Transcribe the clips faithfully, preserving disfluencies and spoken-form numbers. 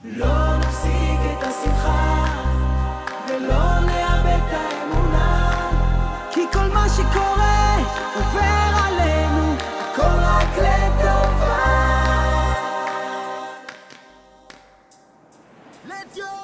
לא נפסיק את השמחה ולא נאבד את האמונה, כי כל מה שקורה עובר עלינו, הכל רק לטובה. Let's go!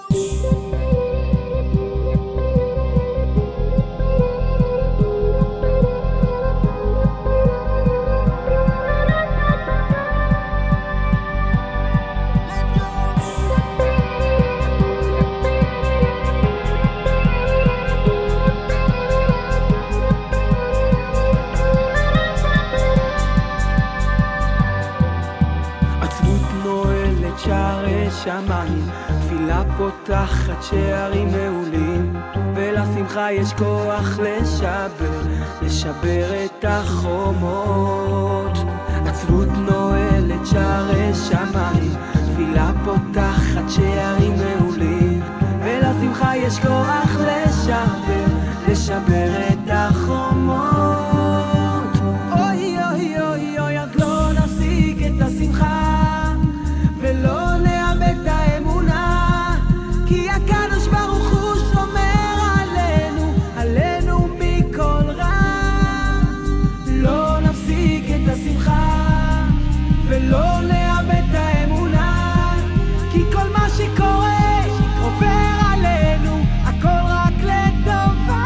שערי שמיים, תפילה פותחת שערים מעולים, ולשמחה יש כוח לשבר, לשבר את החומות. עצבות נועלת שערי שמיים, תפילה פותחת שערים מעולים, ולשמחה יש כוח לשבר, לשבר את החומות. אוי אוי אוי אוי, אז לא נפסיק את השמחה ולא נאבד את האמונה, כי הקדוש ברוך הוא שומר עלינו, עלינו מכל רע. לא נפסיק את השמחה ולא נאבד את האמונה, כי כל מה שקורה עובר עלינו, הכל רק לטובה.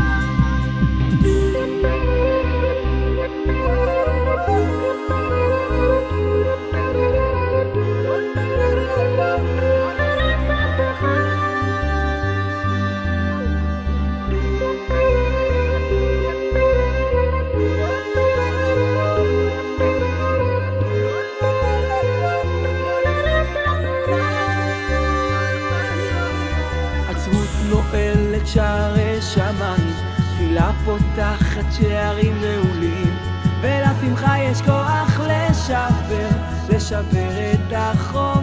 נועלת שערי שמיים, תפילה פותחת שערים מעולים, ולשמחה יש כוח לשבר, לשבר את החומות.